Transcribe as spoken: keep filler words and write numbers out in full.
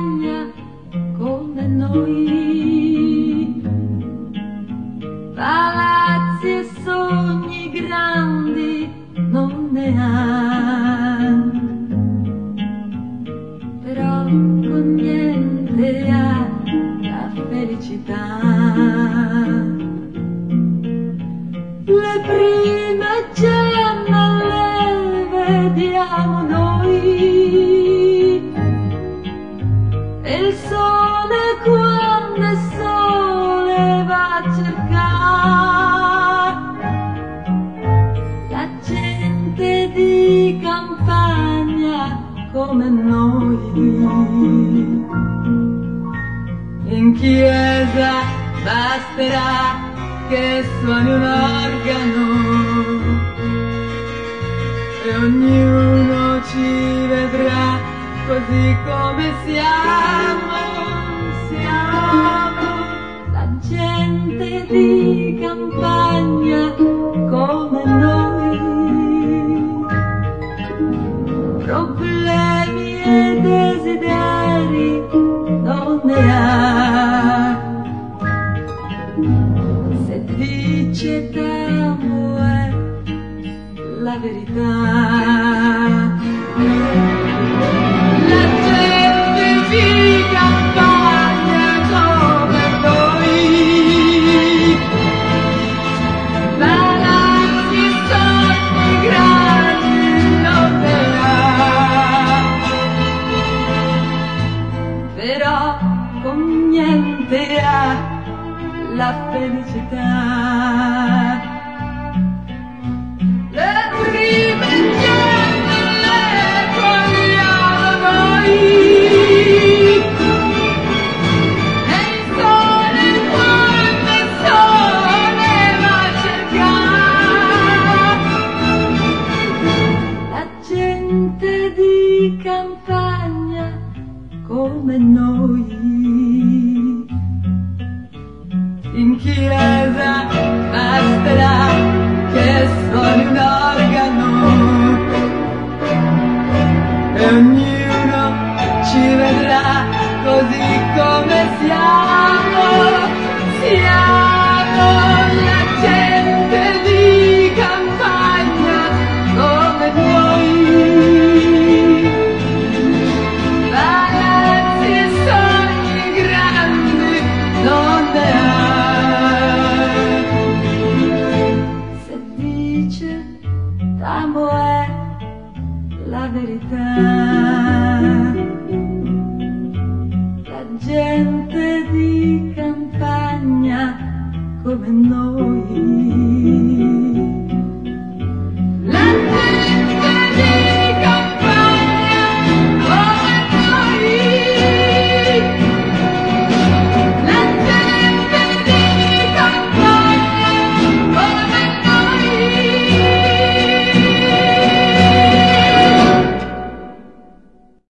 campagna come noi, palazzi e sogni grandi non ne ha, però con niente ha la felicità. Le prime gemme le vediamo noi, e il sole quando il sole va a cercare la gente di campagna come noi. In chiesa basterà che suoni un organo e ognuno ci vedrà così come siamo, siamo la gente di campagna come noi. Problemi e desideri non ne ha, se dice t'amo è la verità. La gente di campagna come noi, palazzi e sogni grandi non ne ha, però con niente ha la felicità. Le prime gemme le cogliamo noi, e il sole quando il sole va a cercare la gente di campagna come noi. In chiesa basterà che suoni un organo e ognuno ci vedrà così come siamo, siamo la gente di campagna come noi. Palazzi e sogni grandi non ne ha, t'amo è la verità.